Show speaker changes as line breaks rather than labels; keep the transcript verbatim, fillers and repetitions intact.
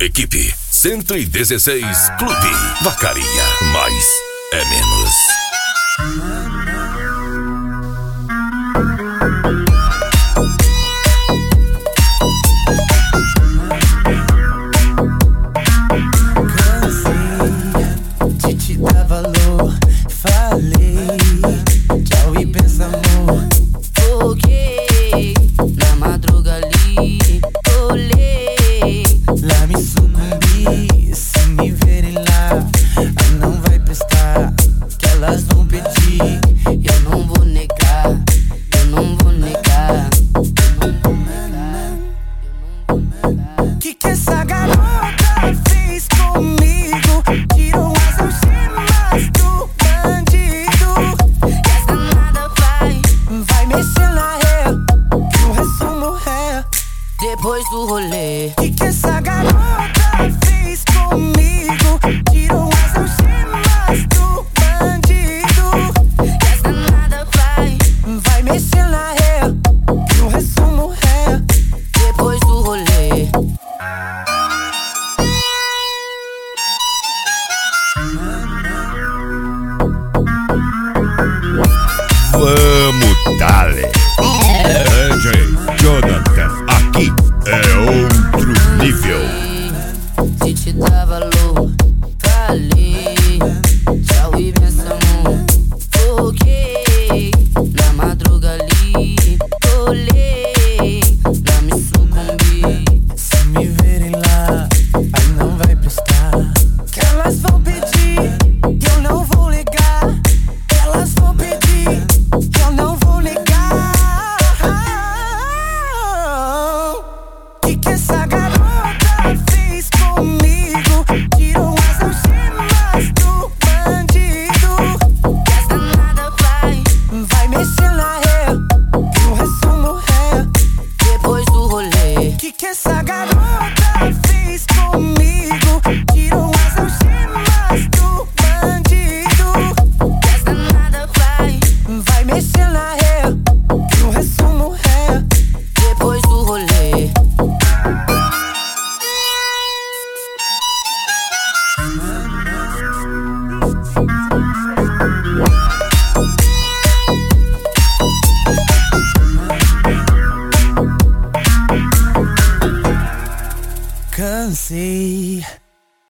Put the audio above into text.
Equipe cento e dezesseis Clube. Vacaria. Mais é menos.
Cansei de te dar valor. Falei, tchau e pensa, amor.
Foguei na madruga ali, olhei,
Lá me sucumbi. Se me verem lá, aí não vai prestar. Que elas vão pedir.
eu não vou negar, eu não vou negar, eu não vou negar, eu não vou negar.
Que que essa garota fez comigo? Tirou as algemas do bandido.
E essa nada vai,
Vai mexer na ré, que o resto morrer.
depois do rolê.
Que que essa garota fez comigo? Tirou as algemas do bandido.
E essa nada vai,
Vai mexer na ré, que o resto morrer.
depois do rolê.
Vamos, dale. D J Jonathan, aqui é outro nível.
Se te dá valor, falei, tchau e benção, foguei na madruga ali, olhei, lá me sucumbi.
Se me verem lá, aí não vai prestar. Que elas vão pedir, que eu não vou ligar. Que elas vão pedir, que eu não vou ligar. Que que essa garota fez comigo? Tirou as algemas do bandido.
E essa nada vai,
Vai mexer na ré, que o resto morrer.
depois do rolê.
Que que essa garota fez comigo? Tirou as algemas do bandido.
E essa nada vai,
Vai mexer na ré, que o resto morrer.
depois do rolê.
Wow.